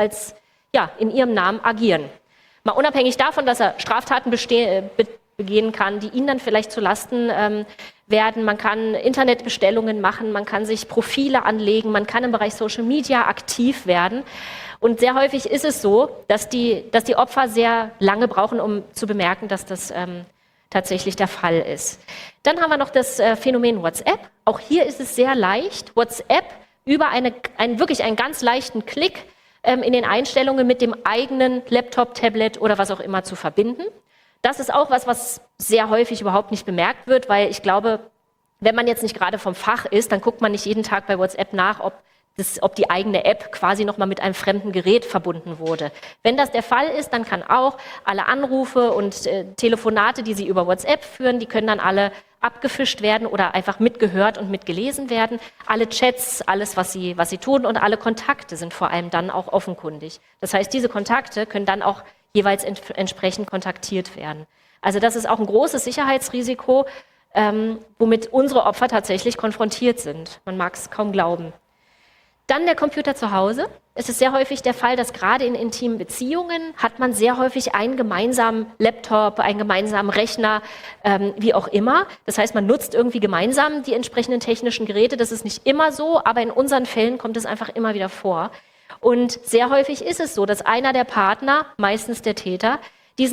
in ihrem Namen agieren. Mal unabhängig davon, dass er Straftaten begehen kann, die ihnen dann vielleicht zu Lasten werden. Man kann Internetbestellungen machen, man kann sich Profile anlegen, man kann im Bereich Social Media aktiv werden. Und sehr häufig ist es so, dass die Opfer sehr lange brauchen, um zu bemerken, dass das tatsächlich der Fall ist. Dann haben wir noch das Phänomen WhatsApp. Auch hier ist es sehr leicht, WhatsApp über einen ganz leichten Klick in den Einstellungen mit dem eigenen Laptop, Tablet oder was auch immer zu verbinden. Das ist auch was sehr häufig überhaupt nicht bemerkt wird, weil ich glaube, wenn man jetzt nicht gerade vom Fach ist, dann guckt man nicht jeden Tag bei WhatsApp nach, ob die eigene App quasi nochmal mit einem fremden Gerät verbunden wurde. Wenn das der Fall ist, dann kann auch alle Anrufe und Telefonate, die Sie über WhatsApp führen, die können dann alle abgefischt werden oder einfach mitgehört und mitgelesen werden. Alle Chats, alles, was sie tun und alle Kontakte sind vor allem dann auch offenkundig. Das heißt, diese Kontakte können dann auch jeweils entsprechend kontaktiert werden. Also das ist auch ein großes Sicherheitsrisiko, womit unsere Opfer tatsächlich konfrontiert sind. Man mag es kaum glauben. Dann der Computer zu Hause. Es ist sehr häufig der Fall, dass gerade in intimen Beziehungen hat man sehr häufig einen gemeinsamen Laptop, einen gemeinsamen Rechner, wie auch immer. Das heißt, man nutzt irgendwie gemeinsam die entsprechenden technischen Geräte. Das ist nicht immer so, aber in unseren Fällen kommt es einfach immer wieder vor. Und sehr häufig ist es so, dass einer der Partner, meistens der Täter,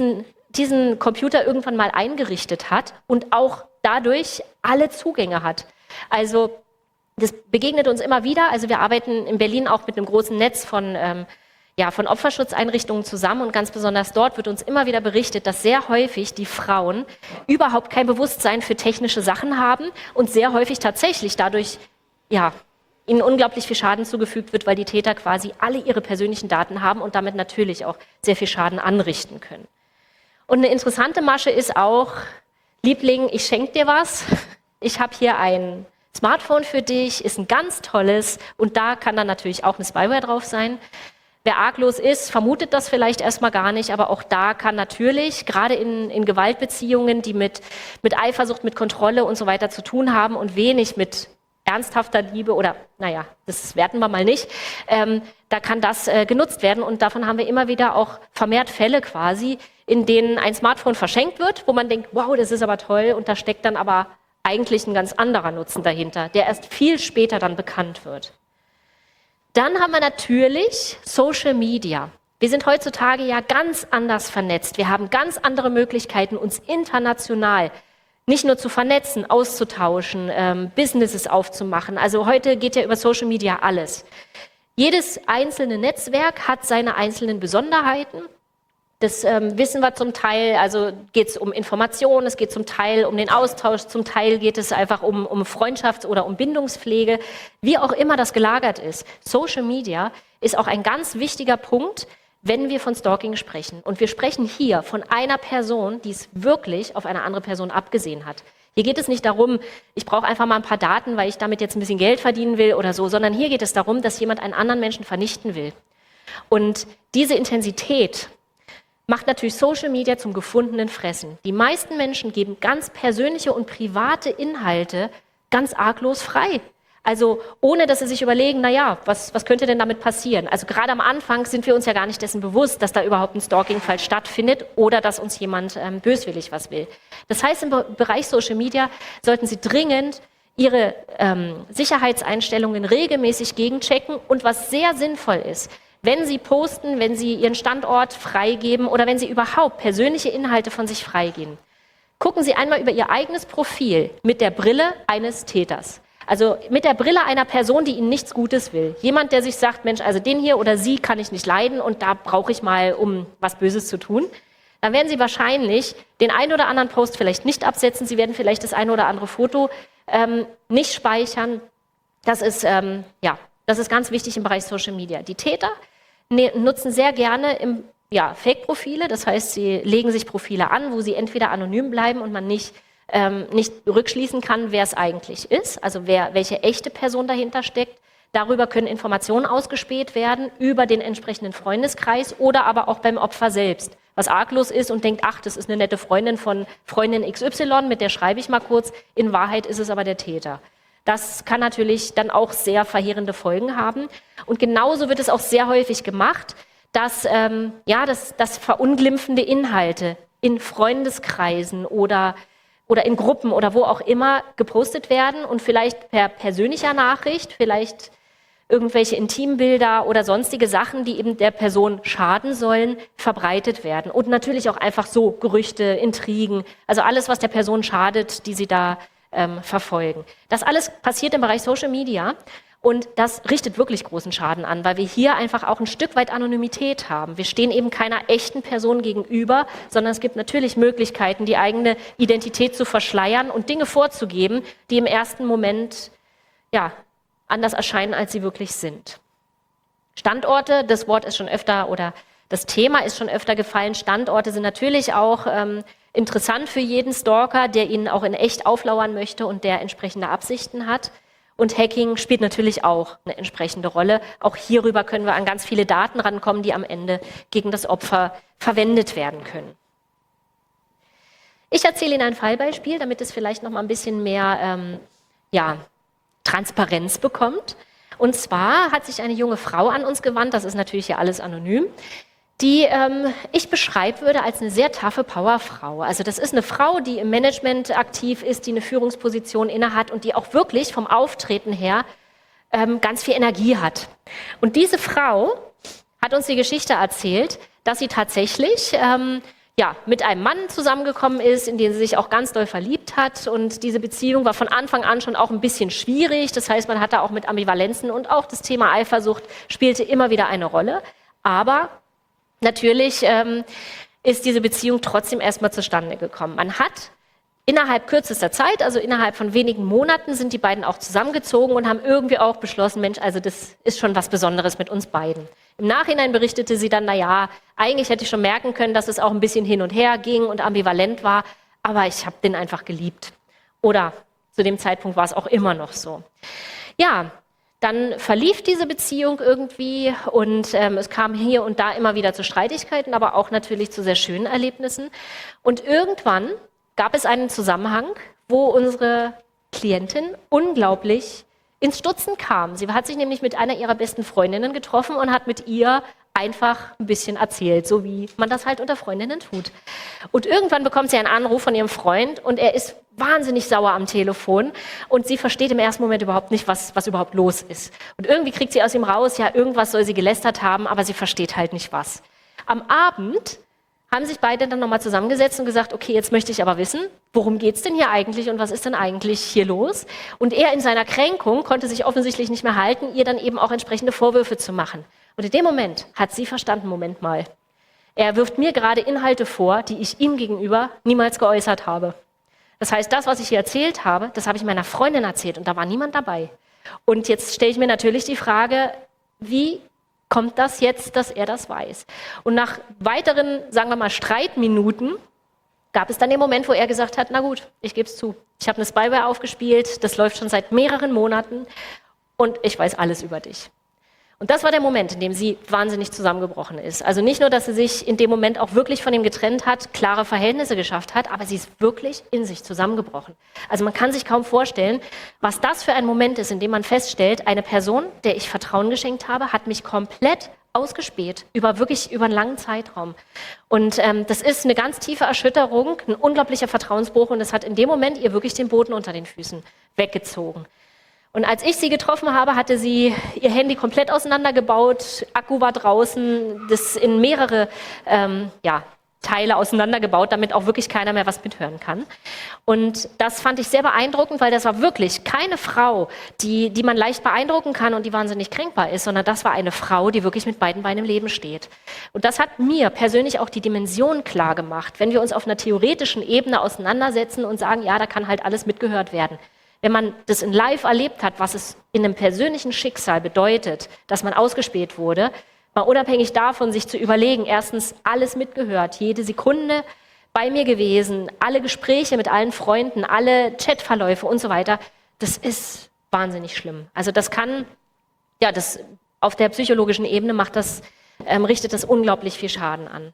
diesen Computer irgendwann mal eingerichtet hat und auch dadurch alle Zugänge hat. Also das begegnet uns immer wieder. Also wir arbeiten in Berlin auch mit einem großen Netz von Opferschutzeinrichtungen zusammen und ganz besonders dort wird uns immer wieder berichtet, dass sehr häufig die Frauen überhaupt kein Bewusstsein für technische Sachen haben und sehr häufig tatsächlich dadurch ihnen unglaublich viel Schaden zugefügt wird, weil die Täter quasi alle ihre persönlichen Daten haben und damit natürlich auch sehr viel Schaden anrichten können. Und eine interessante Masche ist auch, Liebling, ich schenke dir was. Ich habe hier ein Smartphone für dich, ist ein ganz tolles und da kann dann natürlich auch eine Spyware drauf sein. Wer arglos ist, vermutet das vielleicht erstmal gar nicht, aber auch da kann natürlich, gerade in Gewaltbeziehungen, die mit Eifersucht, mit Kontrolle und so weiter zu tun haben und wenig mit ernsthafter Liebe oder, naja, das werten wir mal nicht, da kann das genutzt werden. Und davon haben wir immer wieder auch vermehrt Fälle quasi, in denen ein Smartphone verschenkt wird, wo man denkt, wow, das ist aber toll, und da steckt dann aber eigentlich ein ganz anderer Nutzen dahinter, der erst viel später dann bekannt wird. Dann haben wir natürlich Social Media. Wir sind heutzutage ja ganz anders vernetzt. Wir haben ganz andere Möglichkeiten, uns international nicht nur zu vernetzen, auszutauschen, Businesses aufzumachen. Also heute geht ja über Social Media alles. Jedes einzelne Netzwerk hat seine einzelnen Besonderheiten. Das wissen wir zum Teil, also geht es um Informationen, es geht zum Teil um den Austausch, zum Teil geht es einfach um Freundschafts- oder um Bindungspflege, wie auch immer das gelagert ist. Social Media ist auch ein ganz wichtiger Punkt, wenn wir von Stalking sprechen. Und wir sprechen hier von einer Person, die es wirklich auf eine andere Person abgesehen hat. Hier geht es nicht darum, ich brauche einfach mal ein paar Daten, weil ich damit jetzt ein bisschen Geld verdienen will oder so, sondern hier geht es darum, dass jemand einen anderen Menschen vernichten will. Und diese Intensität macht natürlich Social Media zum gefundenen Fressen. Die meisten Menschen geben ganz persönliche und private Inhalte ganz arglos frei. Also ohne, dass sie sich überlegen, naja, was könnte denn damit passieren? Also gerade am Anfang sind wir uns ja gar nicht dessen bewusst, dass da überhaupt ein Stalking-Fall stattfindet oder dass uns jemand böswillig was will. Das heißt, im Bereich Social Media sollten Sie dringend Ihre Sicherheitseinstellungen regelmäßig gegenchecken, und was sehr sinnvoll ist, wenn Sie posten, wenn Sie Ihren Standort freigeben oder wenn Sie überhaupt persönliche Inhalte von sich freigeben, gucken Sie einmal über Ihr eigenes Profil mit der Brille eines Täters. Also mit der Brille einer Person, die Ihnen nichts Gutes will. Jemand, der sich sagt, Mensch, also den hier oder sie kann ich nicht leiden und da brauche ich mal, um was Böses zu tun. Dann werden Sie wahrscheinlich den einen oder anderen Post vielleicht nicht absetzen. Sie werden vielleicht das eine oder andere Foto nicht speichern. Das ist ganz wichtig im Bereich Social Media. Die Täter nutzen sehr gerne Fake-Profile. Das heißt, sie legen sich Profile an, wo sie entweder anonym bleiben und man nicht rückschließen kann, wer es eigentlich ist, also welche echte Person dahinter steckt. Darüber können Informationen ausgespäht werden, über den entsprechenden Freundeskreis oder aber auch beim Opfer selbst, was arglos ist und denkt, ach, das ist eine nette Freundin von Freundin XY, mit der schreibe ich mal kurz. In Wahrheit ist es aber der Täter. Das kann natürlich dann auch sehr verheerende Folgen haben. Und genauso wird es auch sehr häufig gemacht, dass verunglimpfende Inhalte in Freundeskreisen oder in Gruppen oder wo auch immer gepostet werden und vielleicht per persönlicher Nachricht, vielleicht irgendwelche Intimbilder oder sonstige Sachen, die eben der Person schaden sollen, verbreitet werden. Und natürlich auch einfach so Gerüchte, Intrigen, also alles, was der Person schadet, die sie da verfolgen. Das alles passiert im Bereich Social Media und das richtet wirklich großen Schaden an, weil wir hier einfach auch ein Stück weit Anonymität haben. Wir stehen eben keiner echten Person gegenüber, sondern es gibt natürlich Möglichkeiten, die eigene Identität zu verschleiern und Dinge vorzugeben, die im ersten Moment anders erscheinen, als sie wirklich sind. Standorte, das Wort ist schon öfter oder das Thema ist schon öfter gefallen. Standorte sind natürlich auch interessant für jeden Stalker, der ihnen auch in echt auflauern möchte und der entsprechende Absichten hat. Und Hacking spielt natürlich auch eine entsprechende Rolle. Auch hierüber können wir an ganz viele Daten rankommen, die am Ende gegen das Opfer verwendet werden können. Ich erzähle Ihnen ein Fallbeispiel, damit es vielleicht noch mal ein bisschen mehr Transparenz bekommt. Und zwar hat sich eine junge Frau an uns gewandt, das ist natürlich hier alles anonym, die ich beschreiben würde als eine sehr taffe Powerfrau. Also das ist eine Frau, die im Management aktiv ist, die eine Führungsposition innehat und die auch wirklich vom Auftreten her ganz viel Energie hat. Und diese Frau hat uns die Geschichte erzählt, dass sie tatsächlich mit einem Mann zusammengekommen ist, in den sie sich auch ganz doll verliebt hat. Und diese Beziehung war von Anfang an schon auch ein bisschen schwierig. Das heißt, man hatte auch mit Ambivalenzen und auch das Thema Eifersucht spielte immer wieder eine Rolle. Aber natürlich ist diese Beziehung trotzdem erstmal zustande gekommen. Man hat innerhalb kürzester Zeit, also innerhalb von wenigen Monaten, sind die beiden auch zusammengezogen und haben irgendwie auch beschlossen, Mensch, also das ist schon was Besonderes mit uns beiden. Im Nachhinein berichtete sie dann, naja, eigentlich hätte ich schon merken können, dass es auch ein bisschen hin und her ging und ambivalent war, aber ich habe den einfach geliebt. Oder zu dem Zeitpunkt war es auch immer noch so. Ja, dann verlief diese Beziehung irgendwie und es kam hier und da immer wieder zu Streitigkeiten, aber auch natürlich zu sehr schönen Erlebnissen. Und irgendwann gab es einen Zusammenhang, wo unsere Klientin unglaublich ins Stutzen kam. Sie hat sich nämlich mit einer ihrer besten Freundinnen getroffen und hat mit ihr einfach ein bisschen erzählt, so wie man das halt unter Freundinnen tut. Und irgendwann bekommt sie einen Anruf von ihrem Freund und er ist wahnsinnig sauer am Telefon und sie versteht im ersten Moment überhaupt nicht, was überhaupt los ist. Und irgendwie kriegt sie aus ihm raus, ja, irgendwas soll sie gelästert haben, aber sie versteht halt nicht was. Am Abend haben sich beide dann nochmal zusammengesetzt und gesagt, okay, jetzt möchte ich aber wissen, worum geht's denn hier eigentlich und was ist denn eigentlich hier los? Und er in seiner Kränkung konnte sich offensichtlich nicht mehr halten, ihr dann eben auch entsprechende Vorwürfe zu machen. Und in dem Moment hat sie verstanden, Moment mal, er wirft mir gerade Inhalte vor, die ich ihm gegenüber niemals geäußert habe. Das heißt, das, was ich hier erzählt habe, das habe ich meiner Freundin erzählt und da war niemand dabei. Und jetzt stelle ich mir natürlich die Frage, wie kommt das jetzt, dass er das weiß? Und nach weiteren, sagen wir mal, Streitminuten gab es dann den Moment, wo er gesagt hat, na gut, ich gebe es zu. Ich habe eine Spyware aufgespielt, das läuft schon seit mehreren Monaten und ich weiß alles über dich. Und das war der Moment, in dem sie wahnsinnig zusammengebrochen ist. Also nicht nur, dass sie sich in dem Moment auch wirklich von ihm getrennt hat, klare Verhältnisse geschafft hat, aber sie ist wirklich in sich zusammengebrochen. Also man kann sich kaum vorstellen, was das für ein Moment ist, in dem man feststellt, eine Person, der ich Vertrauen geschenkt habe, hat mich komplett ausgespäht, über einen langen Zeitraum. Und das ist eine ganz tiefe Erschütterung, ein unglaublicher Vertrauensbruch und es hat in dem Moment ihr wirklich den Boden unter den Füßen weggezogen. Und als ich sie getroffen habe, hatte sie ihr Handy komplett auseinandergebaut, Akku war draußen, das in mehrere Teile auseinandergebaut, damit auch wirklich keiner mehr was mithören kann. Und das fand ich sehr beeindruckend, weil das war wirklich keine Frau, die man leicht beeindrucken kann und die wahnsinnig kränkbar ist, sondern das war eine Frau, die wirklich mit beiden Beinen im Leben steht. Und das hat mir persönlich auch die Dimension klar gemacht, wenn wir uns auf einer theoretischen Ebene auseinandersetzen und sagen, ja, da kann halt alles mitgehört werden. Wenn man das in live erlebt hat, was es in einem persönlichen Schicksal bedeutet, dass man ausgespäht wurde, mal unabhängig davon, sich zu überlegen, erstens alles mitgehört, jede Sekunde bei mir gewesen, alle Gespräche mit allen Freunden, alle Chatverläufe und so weiter, das ist wahnsinnig schlimm. Also das kann, ja, das auf der psychologischen Ebene richtet das unglaublich viel Schaden an.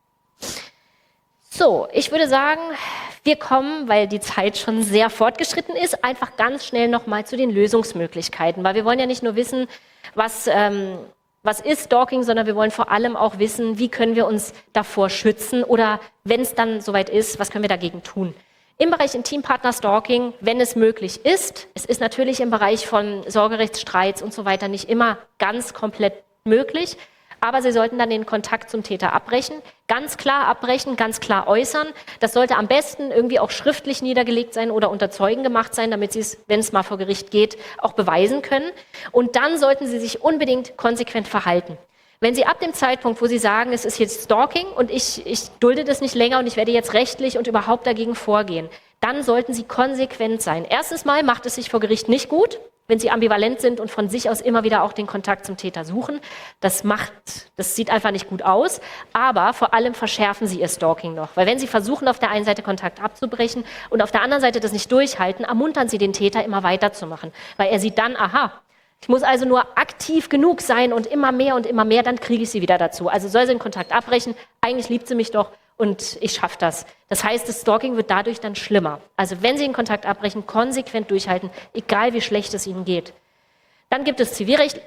So, ich würde sagen, wir kommen, weil die Zeit schon sehr fortgeschritten ist, einfach ganz schnell nochmal zu den Lösungsmöglichkeiten, weil wir wollen ja nicht nur wissen, was ist Stalking, sondern wir wollen vor allem auch wissen, wie können wir uns davor schützen oder wenn es dann soweit ist, was können wir dagegen tun. Im Bereich Intimpartner-Stalking, wenn es möglich ist, es ist natürlich im Bereich von Sorgerechtsstreits und so weiter nicht immer ganz komplett möglich, aber Sie sollten dann den Kontakt zum Täter abbrechen, ganz klar äußern. Das sollte am besten irgendwie auch schriftlich niedergelegt sein oder unter Zeugen gemacht sein, damit Sie es, wenn es mal vor Gericht geht, auch beweisen können. Und dann sollten Sie sich unbedingt konsequent verhalten. Wenn Sie ab dem Zeitpunkt, wo Sie sagen, es ist jetzt Stalking und ich dulde das nicht länger und ich werde jetzt rechtlich und überhaupt dagegen vorgehen, dann sollten Sie konsequent sein. Erstens mal macht es sich vor Gericht nicht gut, wenn Sie ambivalent sind und von sich aus immer wieder auch den Kontakt zum Täter suchen. Das sieht einfach nicht gut aus, aber vor allem verschärfen Sie Ihr Stalking noch. Weil wenn Sie versuchen, auf der einen Seite Kontakt abzubrechen und auf der anderen Seite das nicht durchhalten, ermuntern Sie den Täter, immer weiterzumachen. Weil er sieht dann, aha, ich muss also nur aktiv genug sein und immer mehr, dann kriege ich sie wieder dazu. Also soll sie den Kontakt abbrechen, eigentlich liebt sie mich doch und ich schaffe das. Das heißt, das Stalking wird dadurch dann schlimmer. Also wenn Sie den Kontakt abbrechen, konsequent durchhalten, egal wie schlecht es Ihnen geht. Dann gibt es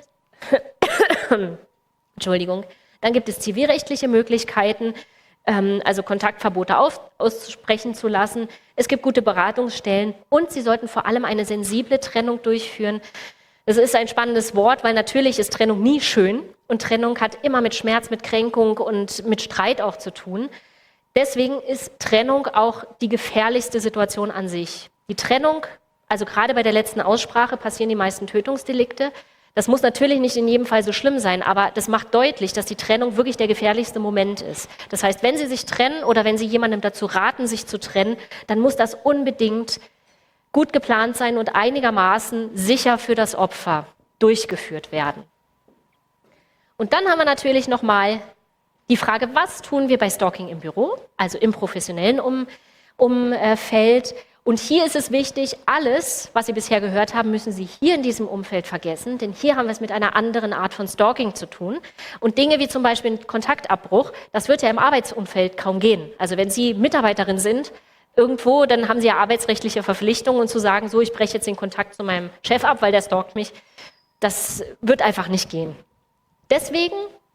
zivilrechtliche Möglichkeiten, also Kontaktverbote aussprechen zu lassen. Es gibt gute Beratungsstellen und Sie sollten vor allem eine sensible Trennung durchführen. Das ist ein spannendes Wort, weil natürlich ist Trennung nie schön und Trennung hat immer mit Schmerz, mit Kränkung und mit Streit auch zu tun. Deswegen ist Trennung auch die gefährlichste Situation an sich. Die Trennung, also gerade bei der letzten Aussprache passieren die meisten Tötungsdelikte. Das muss natürlich nicht in jedem Fall so schlimm sein, aber das macht deutlich, dass die Trennung wirklich der gefährlichste Moment ist. Das heißt, wenn Sie sich trennen oder wenn Sie jemandem dazu raten, sich zu trennen, dann muss das unbedingt gut geplant sein und einigermaßen sicher für das Opfer durchgeführt werden. Und dann haben wir natürlich nochmal die Frage, was tun wir bei Stalking im Büro, also im professionellen Umfeld. Und hier ist es wichtig, alles, was Sie bisher gehört haben, müssen Sie hier in diesem Umfeld vergessen, denn hier haben wir es mit einer anderen Art von Stalking zu tun. Und Dinge wie zum Beispiel Kontaktabbruch, das wird ja im Arbeitsumfeld kaum gehen. Also wenn Sie Mitarbeiterin sind, irgendwo, dann haben sie ja arbeitsrechtliche Verpflichtungen und zu sagen, so, ich breche jetzt den Kontakt zu meinem Chef ab, weil der stalkt mich, das wird einfach nicht gehen. Deswegen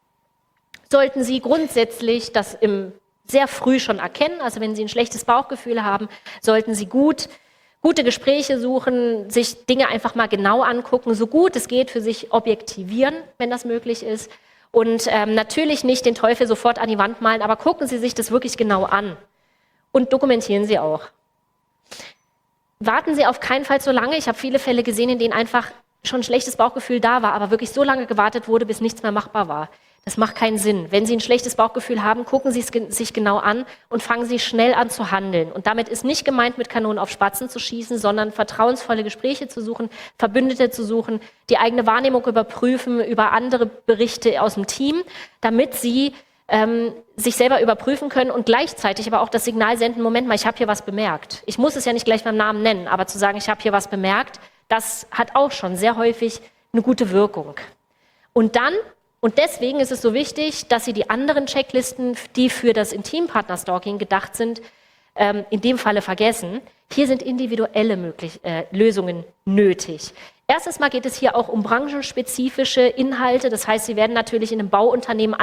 sollten Sie grundsätzlich das sehr früh schon erkennen, also wenn Sie ein schlechtes Bauchgefühl haben, sollten Sie gute Gespräche suchen, sich Dinge einfach mal genau angucken, so gut es geht für sich objektivieren, wenn das möglich ist. Und natürlich nicht den Teufel sofort an die Wand malen, aber gucken Sie sich das wirklich genau an und dokumentieren Sie auch. Warten Sie auf keinen Fall so lange. Ich habe viele Fälle gesehen, in denen einfach schon ein schlechtes Bauchgefühl da war, aber wirklich so lange gewartet wurde, bis nichts mehr machbar war. Das macht keinen Sinn. Wenn Sie ein schlechtes Bauchgefühl haben, gucken Sie es sich genau an und fangen Sie schnell an zu handeln. Und damit ist nicht gemeint, mit Kanonen auf Spatzen zu schießen, sondern vertrauensvolle Gespräche zu suchen, Verbündete zu suchen, die eigene Wahrnehmung überprüfen über andere Berichte aus dem Team, damit Sie sich selber überprüfen können und gleichzeitig aber auch das Signal senden, Moment mal, ich habe hier was bemerkt. Ich muss es ja nicht gleich beim Namen nennen, aber zu sagen, ich habe hier was bemerkt, das hat auch schon sehr häufig eine gute Wirkung. Und deswegen ist es so wichtig, dass Sie die anderen Checklisten, die für das Intimpartner-Stalking gedacht sind, in dem Falle vergessen. Hier sind individuelle Lösungen nötig. Erstens mal geht es hier auch um branchenspezifische Inhalte. Das heißt, Sie werden natürlich in einem Bauunternehmen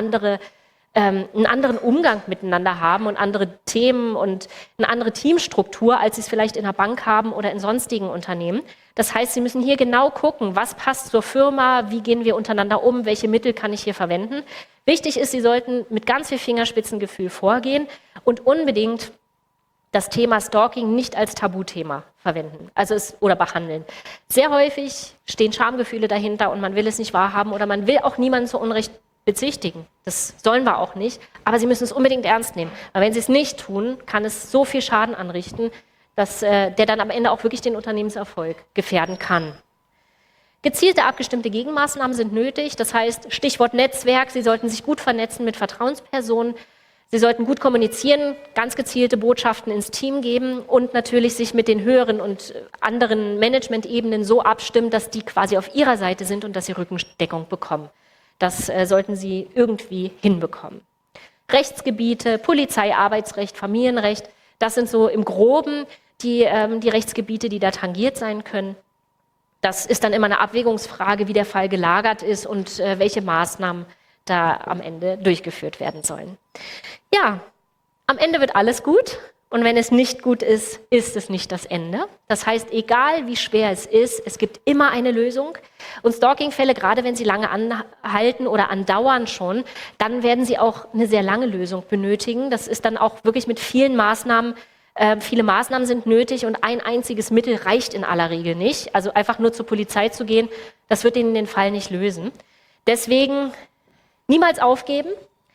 einen anderen Umgang miteinander haben und andere Themen und eine andere Teamstruktur, als Sie es vielleicht in einer Bank haben oder in sonstigen Unternehmen. Das heißt, Sie müssen hier genau gucken, was passt zur Firma, wie gehen wir untereinander um, welche Mittel kann ich hier verwenden. Wichtig ist, Sie sollten mit ganz viel Fingerspitzengefühl vorgehen und unbedingt das Thema Stalking nicht als Tabuthema verwenden, oder behandeln. Sehr häufig stehen Schamgefühle dahinter und man will es nicht wahrhaben oder man will auch niemanden zu Unrecht bezichtigen. Das sollen wir auch nicht, aber Sie müssen es unbedingt ernst nehmen. Weil wenn Sie es nicht tun, kann es so viel Schaden anrichten, dass der dann am Ende auch wirklich den Unternehmenserfolg gefährden kann. Gezielte, abgestimmte Gegenmaßnahmen sind nötig. Das heißt, Stichwort Netzwerk, Sie sollten sich gut vernetzen mit Vertrauenspersonen. Sie sollten gut kommunizieren, ganz gezielte Botschaften ins Team geben und natürlich sich mit den höheren und anderen Management-Ebenen so abstimmen, dass die quasi auf Ihrer Seite sind und dass Sie Rückendeckung bekommen. Das sollten Sie irgendwie hinbekommen. Rechtsgebiete, Polizei, Arbeitsrecht, Familienrecht, das sind so im Groben die Rechtsgebiete, die da tangiert sein können. Das ist dann immer eine Abwägungsfrage, wie der Fall gelagert ist und welche Maßnahmen da am Ende durchgeführt werden sollen. Ja, am Ende wird alles gut. Und wenn es nicht gut ist, ist es nicht das Ende. Das heißt, egal wie schwer es ist, es gibt immer eine Lösung. Und Stalking-Fälle, gerade wenn sie lange anhalten oder andauern schon, dann werden sie auch eine sehr lange Lösung benötigen. Das ist dann auch wirklich mit vielen Maßnahmen. Viele Maßnahmen sind nötig und ein einziges Mittel reicht in aller Regel nicht. Also einfach nur zur Polizei zu gehen, das wird Ihnen den Fall nicht lösen. Deswegen niemals aufgeben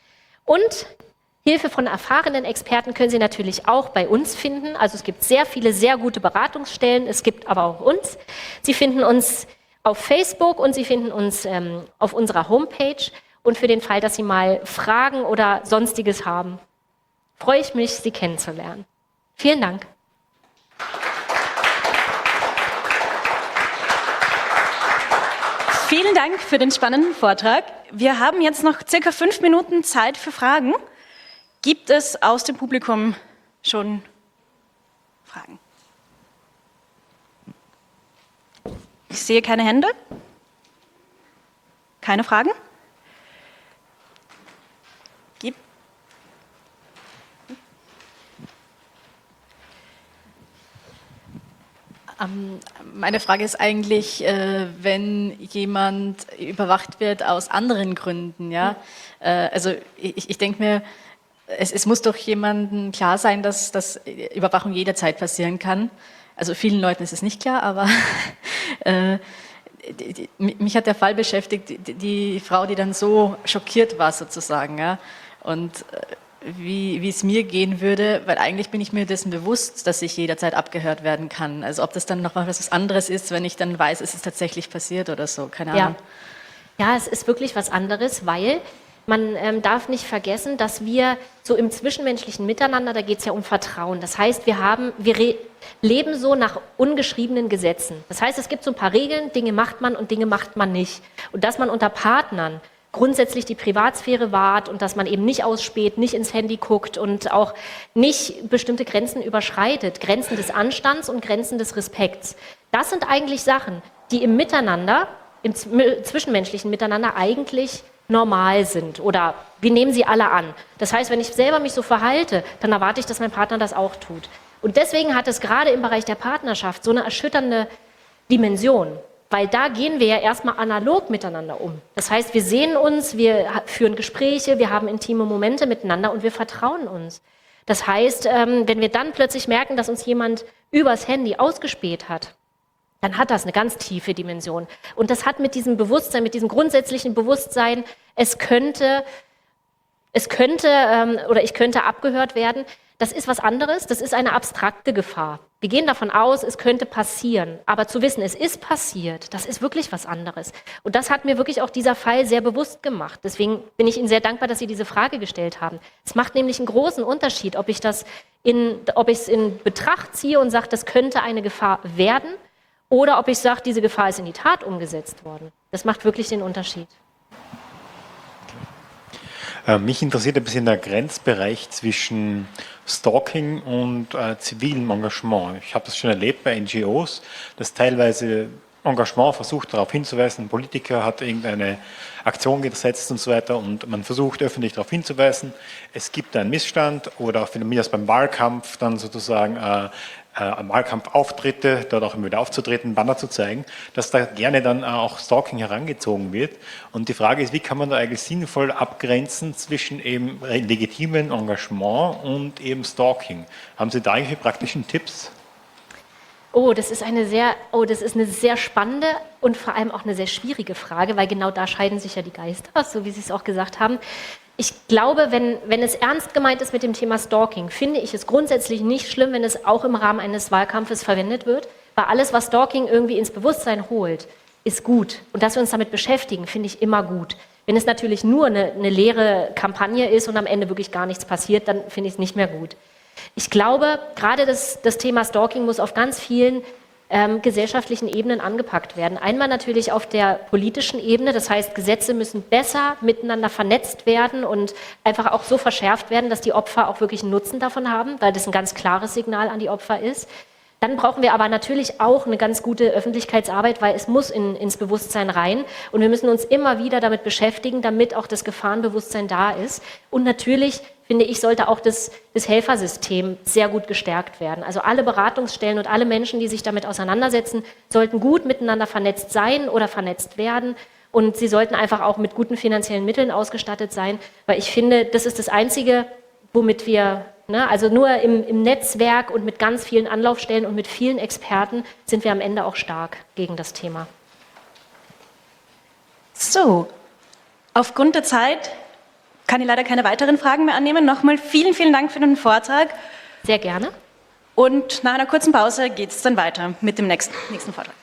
und Hilfe von erfahrenen Experten können Sie natürlich auch bei uns finden. Also es gibt sehr viele, sehr gute Beratungsstellen, es gibt aber auch uns. Sie finden uns auf Facebook und Sie finden uns auf unserer Homepage. Und für den Fall, dass Sie mal Fragen oder Sonstiges haben, freue ich mich, Sie kennenzulernen. Vielen Dank. Vielen Dank für den spannenden Vortrag. Wir haben jetzt noch circa 5 Minuten Zeit für Fragen. Gibt es aus dem Publikum schon Fragen? Ich sehe keine Hände. Keine Fragen? Meine Frage ist eigentlich, wenn jemand überwacht wird aus anderen Gründen, ja? Also ich denke mir, es muss doch jemandem klar sein, dass Überwachung jederzeit passieren kann. Also vielen Leuten ist es nicht klar, aber mich hat der Fall beschäftigt, die Frau, die dann so schockiert war sozusagen, ja? Und wie es mir gehen würde, weil eigentlich bin ich mir dessen bewusst, dass ich jederzeit abgehört werden kann. Also ob das dann noch was anderes ist, wenn ich dann weiß, es ist tatsächlich passiert oder so, keine Ahnung. Ja, es ist wirklich was anderes, weil man darf nicht vergessen, dass wir so im zwischenmenschlichen Miteinander, da geht es ja um Vertrauen. Das heißt, wir leben so nach ungeschriebenen Gesetzen. Das heißt, es gibt so ein paar Regeln, Dinge macht man und Dinge macht man nicht. Und dass man unter Partnern grundsätzlich die Privatsphäre wahrt und dass man eben nicht ausspäht, nicht ins Handy guckt und auch nicht bestimmte Grenzen überschreitet, Grenzen des Anstands und Grenzen des Respekts. Das sind eigentlich Sachen, die im Miteinander, im zwischenmenschlichen Miteinander eigentlich normal sind oder wir nehmen sie alle an. Das heißt, wenn ich selber mich so verhalte, dann erwarte ich, dass mein Partner das auch tut. Und deswegen hat es gerade im Bereich der Partnerschaft so eine erschütternde Dimension, weil da gehen wir ja erstmal analog miteinander um. Das heißt, wir sehen uns, wir führen Gespräche, wir haben intime Momente miteinander und wir vertrauen uns. Das heißt, wenn wir dann plötzlich merken, dass uns jemand übers Handy ausgespäht hat, dann hat das eine ganz tiefe Dimension. Und das hat mit diesem Bewusstsein, mit diesem grundsätzlichen Bewusstsein, ich könnte abgehört werden, das ist was anderes, das ist eine abstrakte Gefahr. Wir gehen davon aus, es könnte passieren, aber zu wissen, es ist passiert, das ist wirklich was anderes. Und das hat mir wirklich auch dieser Fall sehr bewusst gemacht. Deswegen bin ich Ihnen sehr dankbar, dass Sie diese Frage gestellt haben. Es macht nämlich einen großen Unterschied, ob ich es in Betracht ziehe und sage, das könnte eine Gefahr werden, oder ob ich sage, diese Gefahr ist in die Tat umgesetzt worden. Das macht wirklich den Unterschied. Mich interessiert ein bisschen der Grenzbereich zwischen Stalking und zivilem Engagement. Ich habe das schon erlebt bei NGOs, dass teilweise Engagement versucht, darauf hinzuweisen, ein Politiker hat irgendeine Aktion gesetzt und so weiter und man versucht öffentlich darauf hinzuweisen, es gibt einen Missstand oder für mich beim Wahlkampf dann sozusagen Wahlkampfauftritte, dort auch immer wieder aufzutreten, Banner zu zeigen, dass da gerne dann auch Stalking herangezogen wird. Und die Frage ist, wie kann man da eigentlich sinnvoll abgrenzen zwischen eben legitimem Engagement und eben Stalking? Haben Sie da irgendwelche praktischen Tipps? Das ist eine sehr spannende und vor allem auch eine sehr schwierige Frage, weil genau da scheiden sich ja die Geister, so wie Sie es auch gesagt haben. Ich glaube, wenn es ernst gemeint ist mit dem Thema Stalking, finde ich es grundsätzlich nicht schlimm, wenn es auch im Rahmen eines Wahlkampfes verwendet wird, weil alles, was Stalking irgendwie ins Bewusstsein holt, ist gut. Und dass wir uns damit beschäftigen, finde ich immer gut. Wenn es natürlich nur eine leere Kampagne ist und am Ende wirklich gar nichts passiert, dann finde ich es nicht mehr gut. Ich glaube, gerade das Thema Stalking muss auf ganz vielen gesellschaftlichen Ebenen angepackt werden. Einmal natürlich auf der politischen Ebene, das heißt, Gesetze müssen besser miteinander vernetzt werden und einfach auch so verschärft werden, dass die Opfer auch wirklich einen Nutzen davon haben, weil das ein ganz klares Signal an die Opfer ist. Dann brauchen wir aber natürlich auch eine ganz gute Öffentlichkeitsarbeit, weil es muss ins Bewusstsein rein und wir müssen uns immer wieder damit beschäftigen, damit auch das Gefahrenbewusstsein da ist. Und natürlich, finde ich, sollte auch das Helfersystem sehr gut gestärkt werden. Also alle Beratungsstellen und alle Menschen, die sich damit auseinandersetzen, sollten gut miteinander vernetzt sein oder vernetzt werden. Und sie sollten einfach auch mit guten finanziellen Mitteln ausgestattet sein, weil ich finde, das ist das Einzige, womit wir, also nur im Netzwerk und mit ganz vielen Anlaufstellen und mit vielen Experten sind wir am Ende auch stark gegen das Thema. So, aufgrund der Zeit kann ich leider keine weiteren Fragen mehr annehmen. Nochmal vielen, vielen Dank für den Vortrag. Sehr gerne. Und nach einer kurzen Pause geht es dann weiter mit dem nächsten Vortrag.